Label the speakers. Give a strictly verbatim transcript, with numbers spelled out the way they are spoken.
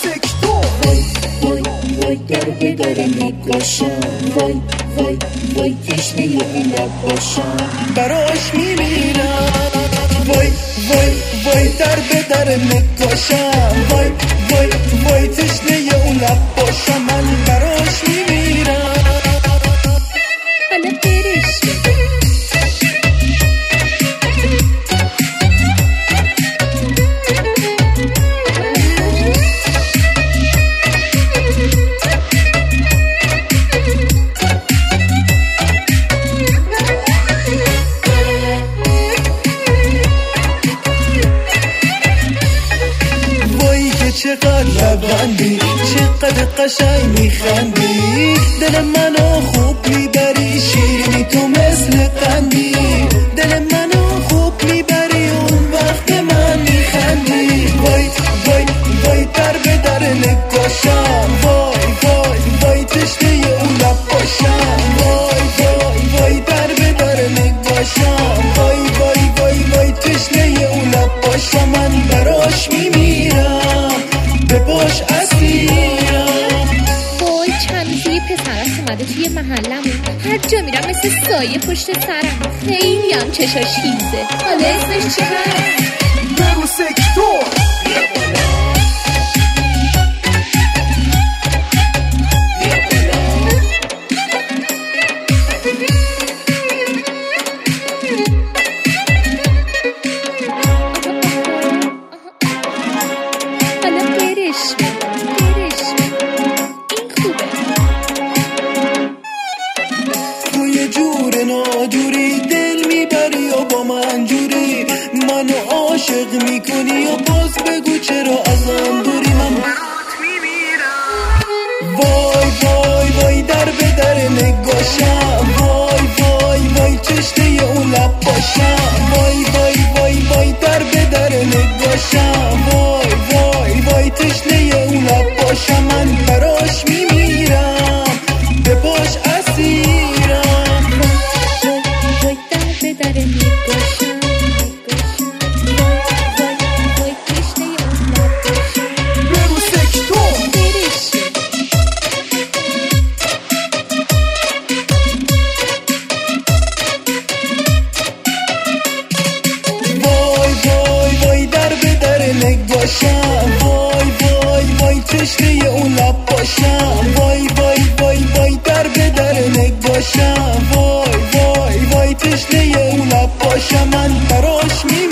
Speaker 1: سکتور.
Speaker 2: وای وای وای در به در نگاشم، وای وای وای تشنه اون لب باشم،
Speaker 1: براش میمیرم. وای وای وای در به در نگاشم، وای وای وای تشنه اون لب باشم، من براش میمیرم.
Speaker 3: حالا برش
Speaker 1: چقدر لبندی، چقدر قشنگ میخندی، دل منو خوب میبری، شیرینی تو مثل قندی، دل منو خوب میبری، اون وقت من میخندی. وای وای وای در به در نگاشم، وای وای وای تشنه اون لب باشم، وای وای وای در به در نگاشم، وای وای وای وای تشنه اون لب باشم، من براش میمیرم، به باش اسیرم.
Speaker 3: وای چند روزه یه پسرست اومده توی محلمون، هر جا میرم مثل سایه پشت سرم، خیلی هم چشاش هیزه. حالا اسمش چی هست؟
Speaker 1: برو سکتور. ناجوری دل میبری و با من جوری، منو عاشق میکنی و باز بگو چرا ازم دوری، من برات میمیرم. وای وای وای در به در نگاشم، وای وای وای تشنه اون لب باشم، وای وای وای وای در به در نگاشم، وای وای وای تشنه اون لب باشم، من براش میمیرم، به باش اسیرم.
Speaker 3: در نگاشم وای تشنه اون لب باشم.
Speaker 1: برو سکتور.
Speaker 3: برش
Speaker 1: وای وای وای در به در نگاشم، وای وای وای تشنه اون لب باشم، وای وای وای وای در به در نگاشم، وای وای وای تشنه اون لب باشم، من براش میمیرم.